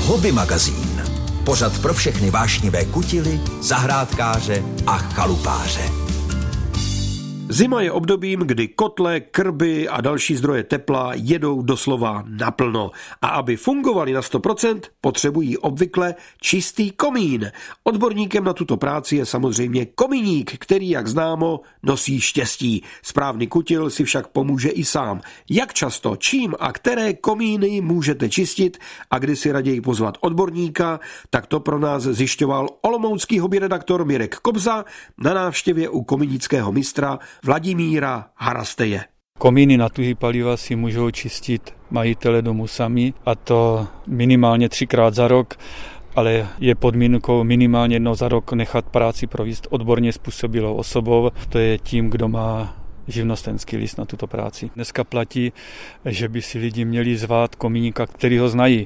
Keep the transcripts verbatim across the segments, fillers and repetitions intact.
Hobby magazín. Pořad pro všechny vášnivé kutily, zahrádkáře a chalupáře. Zima je obdobím, kdy kotle, krby a další zdroje tepla jedou doslova naplno. A aby fungovaly na sto procent, potřebují obvykle čistý komín. Odborníkem na tuto práci je samozřejmě komíník, který, jak známo, nosí štěstí. Správný kutil si však pomůže i sám. Jak často, čím a které komíny můžete čistit a kdy si raději pozvat odborníka, tak to pro nás zjišťoval olomoucký hobbyredaktor Mirek Kobza na návštěvě u komínického mistra Vladimíra Harasteje. Komíny na tuhý paliva si můžou čistit majitele domu sami, a to minimálně třikrát za rok, ale je podmínkou minimálně jednou za rok nechat práci provést odborně způsobilou osobou, to je tím, kdo má živnostenský list na tuto práci. Dneska platí, že by si lidi měli zvát komíníka, který ho znají,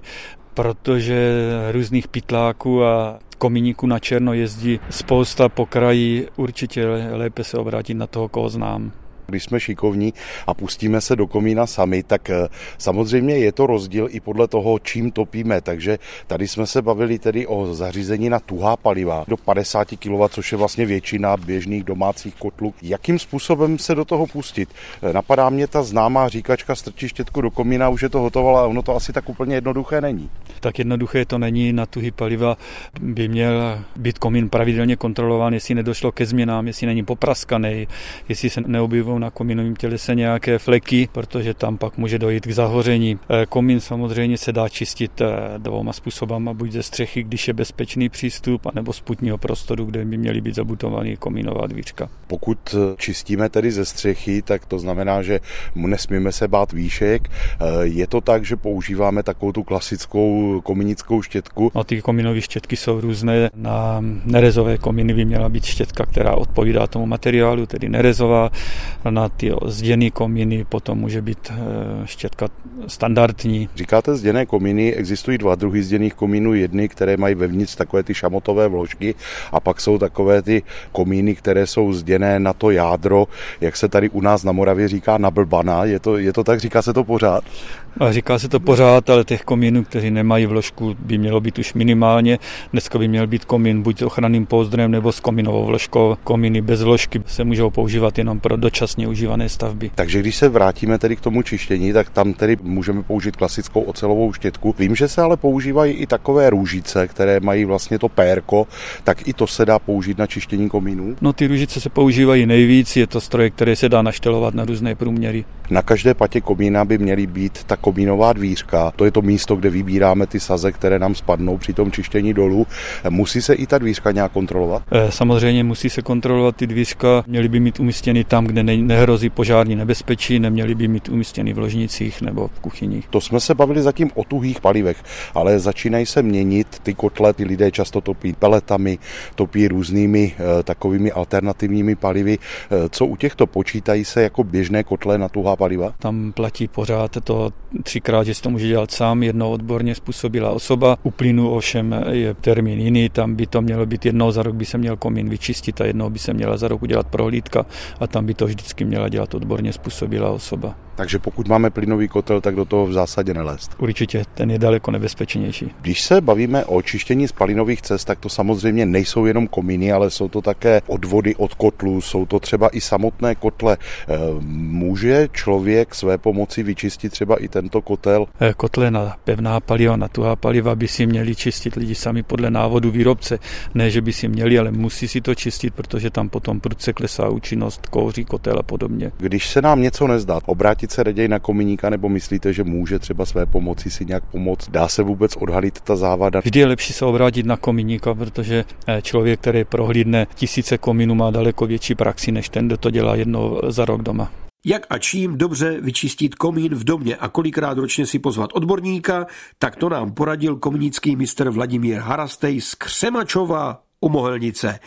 protože různých pytláků a komíníků na černo jezdí spousta po kraji, určitě lépe se obrátit na toho, koho znám. Když jsme šikovní a pustíme se do komína sami, tak samozřejmě je to rozdíl i podle toho, čím topíme. Takže tady jsme se bavili tedy o zařízení na tuhá paliva do padesát kilowattů, což je vlastně většina běžných domácích kotlů. Jakým způsobem se do toho pustit? Napadá mě ta známá říkačka, strčí štětku do komína, už je to hotovo, ale ono to asi tak úplně jednoduché není. Tak jednoduché to není. Na tuhý paliva by měl být komín pravidelně kontrolován, jestli nedošlo ke změnám, jestli není popraskaný, jestli se neobjevují na komínovém tělese nějaké fleky, protože tam pak může dojít k zahoření. Komín samozřejmě se dá čistit dvouma způsobama, buď ze střechy, když je bezpečný přístup, anebo z putního prostoru, kde by měly být zabutovaný komínová dvířka. Pokud čistíme tedy ze střechy, tak to znamená, že nesmíme se bát výšek. Je to tak, že používáme takovou tu klasickou komínickou štětku? No, ty komínové štětky jsou různé. Na nerezové komíny by měla být štětka, která odpovídá tomu materiálu, tedy nerezová. Na ty zděné komíny potom může být štětka standardní. Říkáte zděné komíny, existují dva druhy zděných komínů, jedny, které mají vevnitř takové ty šamotové vložky, a pak jsou takové ty komíny, které jsou zděné na to jádro, jak se tady u nás na Moravě říká, nablbana. Je to, je to tak, říká se to pořád? A říká se to pořád, ale těch komínů, kteří nemají vložku, by mělo být už minimálně. Dneska by měl být komín buď s ochranným pouzdrem nebo s komínovou vložkou. Komíny bez vložky se můžou používat jenom pro dočasně užívané stavby. Takže když se vrátíme tedy k tomu čištění, tak tam tedy můžeme použít klasickou ocelovou štětku. Vím, že se ale používají i takové růžice, které mají vlastně to pérko, tak i to se dá použít na čištění komínů? No, ty růžice se používají nejvíc, je to stroj, který se dá naštelovat na různé průměry. Na každé patě komína by měly být ta komínová dvířka. To je to místo, kde vybíráme ty saze, které nám spadnou při tom čištění dolů. Musí se i ta dvířka nějak kontrolovat? Samozřejmě musí se kontrolovat ty dvířka, měly by mít umístěny tam, kde ne, nehrozí požární nebezpečí, neměly by mít umístěny v ložnicích nebo v kuchyních. To jsme se bavili zatím o tuhých palivech, ale začínají se měnit ty kotle, ty lidé často topí peletami, topí různými e, takovými alternativními palivy. E, co u těchto počítají se jako běžné kotle na tuhá paliva? Tam platí pořád to třikrát, že si to může dělat sám, jednou odborně způsobilá osoba. U plynu ovšem je termín jiný, tam by to mělo být jednou za rok by se měl komín vyčistit a jednou by se měla za rok udělat prohlídka a tam by to vždycky měla dělat odborně způsobilá osoba. Takže pokud máme plynový kotel, tak do toho v zásadě nelézt. Určitě, ten je daleko nebezpečnější. Když se bavíme o čištění spalinových cest, tak to samozřejmě nejsou jenom komíny, ale jsou to také odvody od kotlů, jsou to třeba i samotné kotle. Může člověk své pomoci vyčistit třeba i tento kotel? Kotle na pevná paliva, na tuhá paliva by si měli čistit lidi sami podle návodu výrobce. Ne, že by si měli, ale musí si to čistit, protože tam potom prudce klesá účinnost, kouří kotel a podobně. Když se nám něco nezdá, obrátit se raději na komíníka, nebo myslíte, že může třeba své pomoci si nějak pomoct? Dá se vůbec odhalit ta závada? Vždy je lepší se obrátit na komíníka, protože člověk, který prohlídne tisíce komínů, má daleko větší praxi, než ten, kdo to dělá jednou za rok doma. Jak a čím dobře vyčistit komín v domě a kolikrát ročně si pozvat odborníka, tak to nám poradil komínický mistr Vladimír Harastej z Křemačova u Mohelnice.